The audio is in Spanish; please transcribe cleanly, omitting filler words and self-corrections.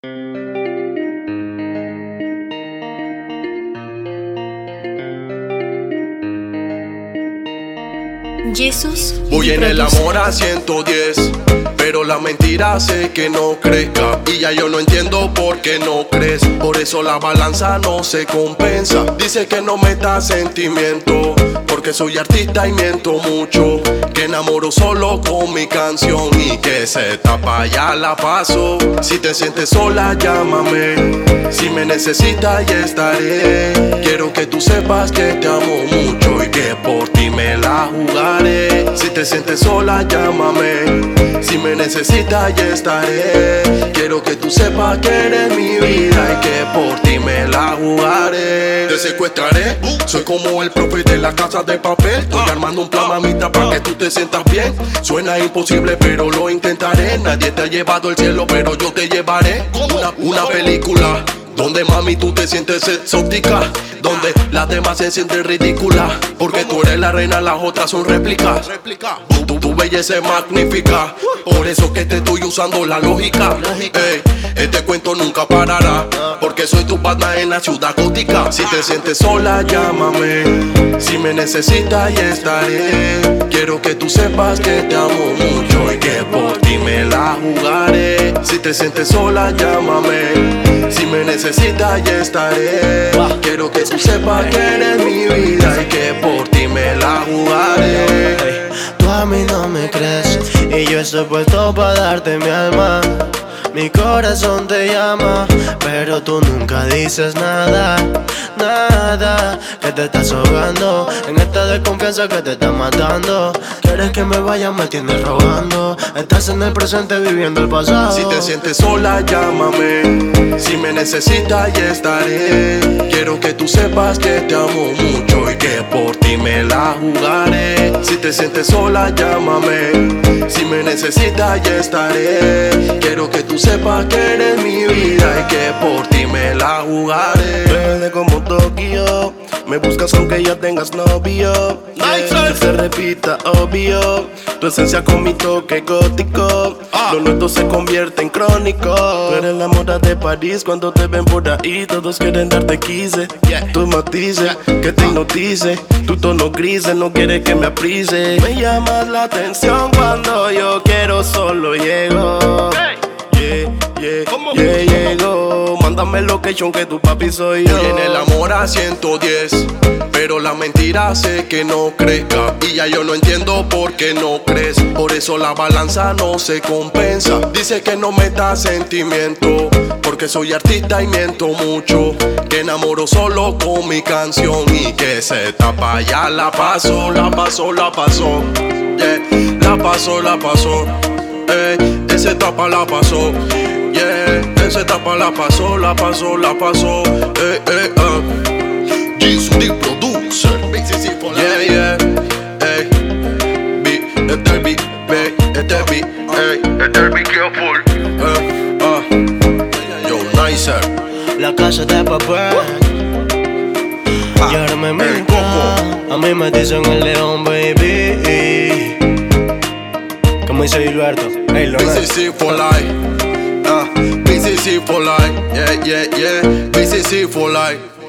Jesús. Voy en el amor a 110, pero la mentira hace que no crezca. Y ya yo no entiendo por qué no crees. Por eso la balanza no se compensa. Dice que no meta sentimiento, porque soy artista y miento mucho. Que enamoro solo con mi canción y que se tapa ya la paso. Si te sientes sola, llámame. Si me necesitas, ya estaré. Quiero que tú sepas que te amo mucho y que por ti me la jugaré. Si te sientes sola, llámame. Si me necesitas, ya estaré. Quiero que tú sepas que eres mi vida y que por ti me la jugaré. Te secuestraré, soy como el profe de la casa de papel. Estoy armando un plan, mamita, para que tú te sientas bien. Suena imposible, pero lo intentaré. Nadie te ha llevado al cielo, pero yo te llevaré. Una película donde mami tú te sientes exótica, donde las demás se sienten ridículas, porque tú eres la reina, las otras son réplicas. Tu belleza es magnífica, por eso que te estoy usando la lógica. Este cuento nunca parará, porque soy tu partner en la ciudad gótica. Si te sientes sola, llámame. Si me necesitas, ya estaré. Quiero que tú sepas que te amo mucho y que por ti me la jugaré. Si te sientes sola, llámame. Si me necesitas, ya estaré. Quiero que tú sepas que eres mi vida y que por ti me la jugaré. Tú a mí no me crees y yo estoy puesto para darte mi alma. Mi corazón te llama, pero tú nunca dices nada, nada. Que te estás ahogando en esta desconfianza que te está matando. Quieres que me vaya, me tienes rogando. Estás en el presente viviendo el pasado. Si te sientes sola, llámame. Si me necesitas, ya estaré. Quiero que tú sepas que te amo mucho y que por ti me la jugaré. Si te sientes sola, llámame. Si me necesitas, ya estaré. Quiero que tú sepas que eres mi vida y que por ti me la jugaré. Verde como Tokio, me buscas aunque ya tengas novio. Que se repita, obvio. Tu esencia con mi toque gótico. Lo nuestro se convierte en crónico. Tú eres la moda de París cuando te ven por ahí. Todos quieren darte quise. Tus matices, que te hipnotice. Tu tono gris, no quiere que me aprise. Me llamas la atención cuando yo quiero, solo llego. Llego. Mándame location que tu papi soy yo. Voy en el amor a 110, pero la mentira hace que no crezca. Y ya yo no entiendo por qué no crees. Por eso la balanza no se compensa. Dice que no meta sentimiento, porque soy artista y miento mucho. Que enamoro solo con mi canción y que se tapa ya la paso. La paso, la paso, yeah. La paso, la paso, esa etapa la pasó, yeah. Esa etapa la pasó, la pasó, la pasó, Jesus the producer, BCC for life. Yeah, yeah, este beat, be careful, yo, nicer. La casa de papel. Y ahora me miran, a mí me dicen el león, baby. Como dice Gilberto, hey, BCC for life, BCC for life, yeah, yeah, yeah, BCC for life.